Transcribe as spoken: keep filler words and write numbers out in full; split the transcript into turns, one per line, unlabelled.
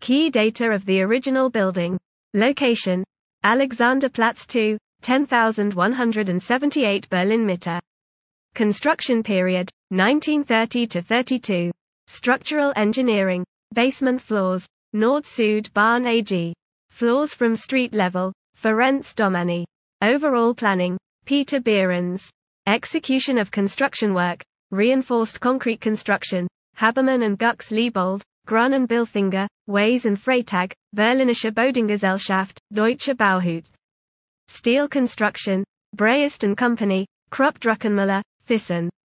Key data of the original building. Location: Alexanderplatz two, ten thousand one hundred seventy-eight Berlin Mitte. Construction period: nineteen thirty to thirty-two. Structural engineering: basement floors, Nord-Süd-Bahn A G. Floors from street level, Ferenc Domany. Overall planning: Peter Behrens. Execution of construction work: reinforced concrete construction, Habermann and Gux Liebold, Grun and Bilfinger, Weiss and Freytag, Berlinische Bodengesellschaft, Deutsche Bauhut. Steel construction: Braist and Company, Krupp Druckenmüller, Thyssen.